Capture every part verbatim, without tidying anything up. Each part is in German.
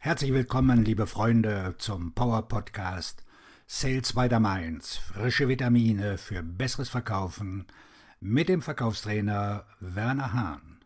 Herzlich willkommen, liebe Freunde, zum Power-Podcast Sales by the Mainz. Frische Vitamine für besseres Verkaufen mit dem Verkaufstrainer Werner Hahn.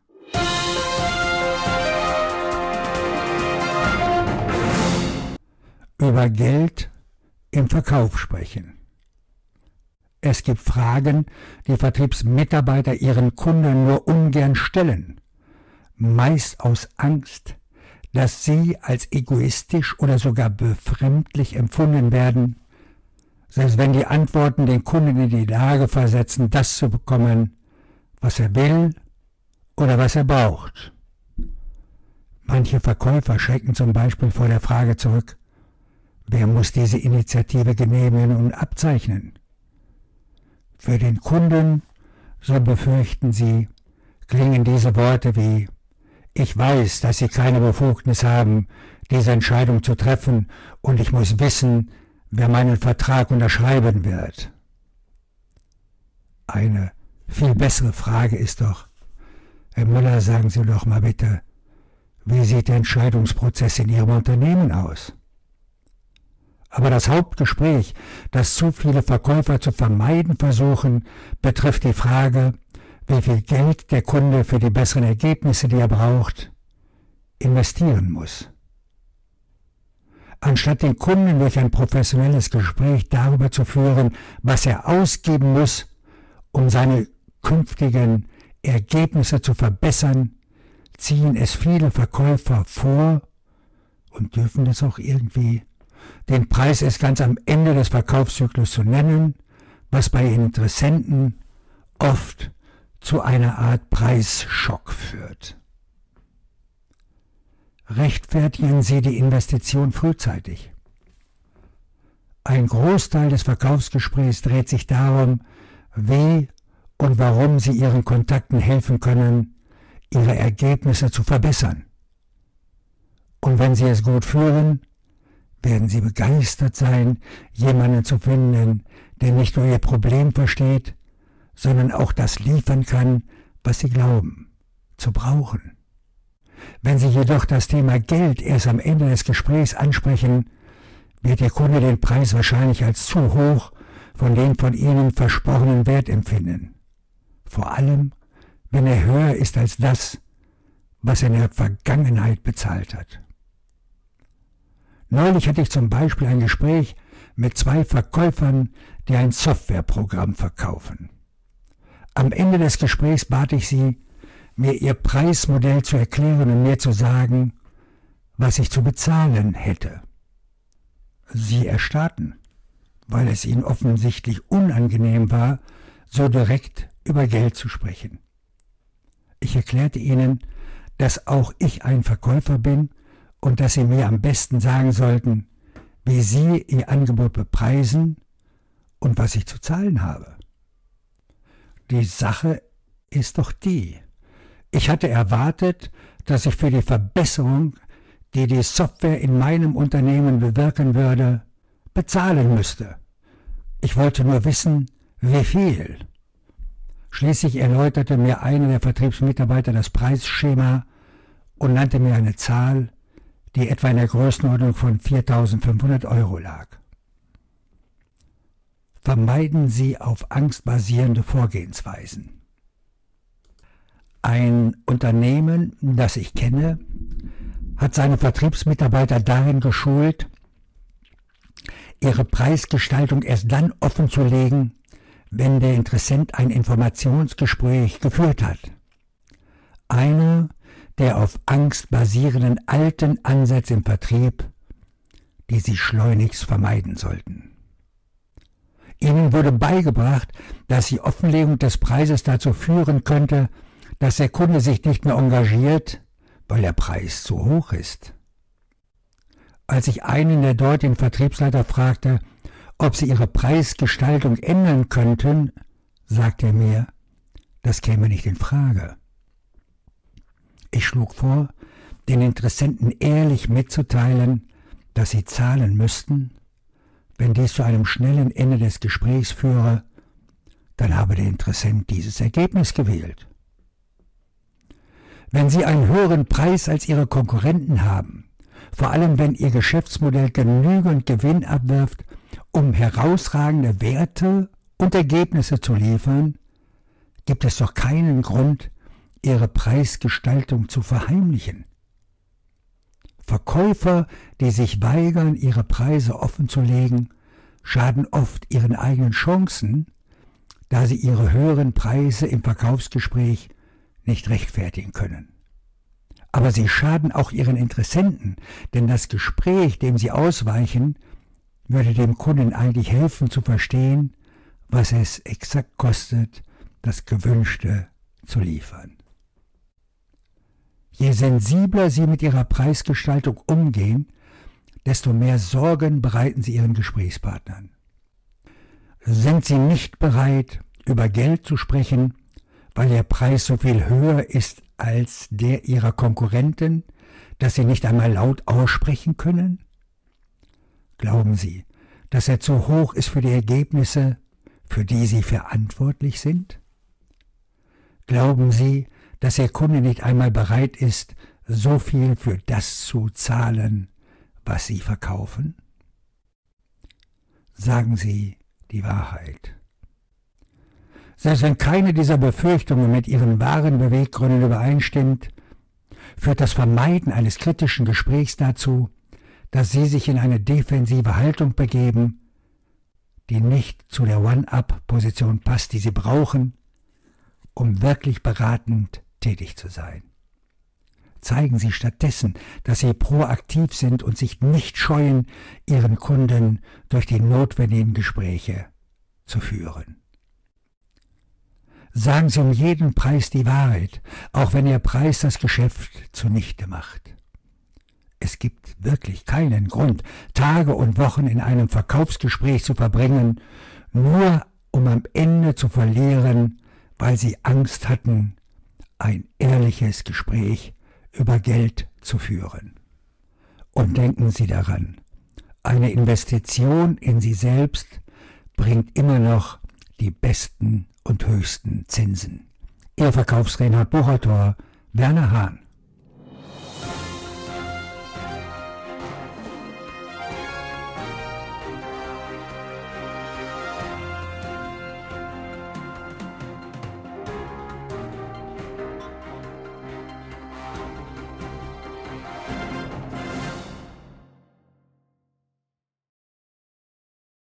Über Geld im Verkauf sprechen. Es gibt Fragen, die Vertriebsmitarbeiter ihren Kunden nur ungern stellen, meist aus Angst, dass sie als egoistisch oder sogar befremdlich empfunden werden, selbst wenn die Antworten den Kunden in die Lage versetzen, das zu bekommen, was er will oder was er braucht. Manche Verkäufer schrecken zum Beispiel vor der Frage zurück: Wer muss diese Initiative genehmigen und abzeichnen? Für den Kunden, so befürchten sie, klingen diese Worte wie: Ich weiß, dass Sie keine Befugnis haben, diese Entscheidung zu treffen, und ich muss wissen, wer meinen Vertrag unterschreiben wird. Eine viel bessere Frage ist doch: Herr Müller, sagen Sie doch mal bitte, wie sieht der Entscheidungsprozess in Ihrem Unternehmen aus? Aber das Hauptgespräch, das zu viele Verkäufer zu vermeiden versuchen, betrifft die Frage, wie viel Geld der Kunde für die besseren Ergebnisse, die er braucht, investieren muss. Anstatt den Kunden durch ein professionelles Gespräch darüber zu führen, was er ausgeben muss, um seine künftigen Ergebnisse zu verbessern, ziehen es viele Verkäufer vor und dürfen es auch irgendwie, den Preis erst ganz am Ende des Verkaufszyklus zu nennen, was bei Interessenten oft zu einer Art Preisschock führt. Rechtfertigen Sie die Investition frühzeitig. Ein Großteil des Verkaufsgesprächs dreht sich darum, wie und warum Sie Ihren Kontakten helfen können, ihre Ergebnisse zu verbessern. Und wenn Sie es gut führen, werden Sie begeistert sein, jemanden zu finden, der nicht nur Ihr Problem versteht, sondern auch das liefern kann, was Sie glauben, zu brauchen. Wenn Sie jedoch das Thema Geld erst am Ende des Gesprächs ansprechen, wird Ihr Kunde den Preis wahrscheinlich als zu hoch von den von Ihnen versprochenen Wert empfinden. Vor allem, wenn er höher ist als das, was er in der Vergangenheit bezahlt hat. Neulich hatte ich zum Beispiel ein Gespräch mit zwei Verkäufern, die ein Softwareprogramm verkaufen. Am Ende des Gesprächs bat ich sie, mir ihr Preismodell zu erklären und mir zu sagen, was ich zu bezahlen hätte. Sie erstarrten, weil es ihnen offensichtlich unangenehm war, so direkt über Geld zu sprechen. Ich erklärte ihnen, dass auch ich ein Verkäufer bin und dass sie mir am besten sagen sollten, wie sie ihr Angebot bepreisen und was ich zu zahlen habe. Die Sache ist doch die: Ich hatte erwartet, dass ich für die Verbesserung, die die Software in meinem Unternehmen bewirken würde, bezahlen müsste. Ich wollte nur wissen, wie viel. Schließlich erläuterte mir einer der Vertriebsmitarbeiter das Preisschema und nannte mir eine Zahl, die etwa in der Größenordnung von viertausendfünfhundert Euro lag. Vermeiden Sie auf Angst basierende Vorgehensweisen. Ein Unternehmen, das ich kenne, hat seine Vertriebsmitarbeiter darin geschult, ihre Preisgestaltung erst dann offenzulegen, wenn der Interessent ein Informationsgespräch geführt hat. Einer der auf Angst basierenden alten Ansätze im Vertrieb, die sie schleunigst vermeiden sollten. Ihnen wurde beigebracht, dass die Offenlegung des Preises dazu führen könnte, dass der Kunde sich nicht mehr engagiert, weil der Preis zu hoch ist. Als ich einen der dortigen Vertriebsleiter fragte, ob sie ihre Preisgestaltung ändern könnten, sagte er mir, das käme nicht in Frage. Ich schlug vor, den Interessenten ehrlich mitzuteilen, dass sie zahlen müssten. Wenn dies zu einem schnellen Ende des Gesprächs führe, dann habe der Interessent dieses Ergebnis gewählt. Wenn Sie einen höheren Preis als Ihre Konkurrenten haben, vor allem wenn Ihr Geschäftsmodell genügend Gewinn abwirft, um herausragende Werte und Ergebnisse zu liefern, gibt es doch keinen Grund, Ihre Preisgestaltung zu verheimlichen. Verkäufer, die sich weigern, ihre Preise offenzulegen, schaden oft ihren eigenen Chancen, da sie ihre höheren Preise im Verkaufsgespräch nicht rechtfertigen können. Aber sie schaden auch ihren Interessenten, denn das Gespräch, dem sie ausweichen, würde dem Kunden eigentlich helfen zu verstehen, was es exakt kostet, das Gewünschte zu liefern. Je sensibler Sie mit Ihrer Preisgestaltung umgehen, desto mehr Sorgen bereiten Sie Ihren Gesprächspartnern. Sind Sie nicht bereit, über Geld zu sprechen, weil Ihr Preis so viel höher ist als der Ihrer Konkurrenten, dass Sie nicht einmal laut aussprechen können? Glauben Sie, dass er zu hoch ist für die Ergebnisse, für die Sie verantwortlich sind? Glauben Sie, dass Ihr Kunde nicht einmal bereit ist, so viel für das zu zahlen, was Sie verkaufen? Sagen Sie die Wahrheit. Selbst wenn keine dieser Befürchtungen mit Ihren wahren Beweggründen übereinstimmt, führt das Vermeiden eines kritischen Gesprächs dazu, dass Sie sich in eine defensive Haltung begeben, die nicht zu der One-Up-Position passt, die Sie brauchen, um wirklich beratend tätig zu sein. Zeigen Sie stattdessen, dass Sie proaktiv sind und sich nicht scheuen, Ihren Kunden durch die notwendigen Gespräche zu führen. Sagen Sie um jeden Preis die Wahrheit, auch wenn Ihr Preis das Geschäft zunichte macht. Es gibt wirklich keinen Grund, Tage und Wochen in einem Verkaufsgespräch zu verbringen, nur um am Ende zu verlieren, weil Sie Angst hatten, ein ehrliches Gespräch über Geld zu führen. Und denken Sie daran, eine Investition in Sie selbst bringt immer noch die besten und höchsten Zinsen. Ihr Verkaufsredner und Buchautor Werner Hahn.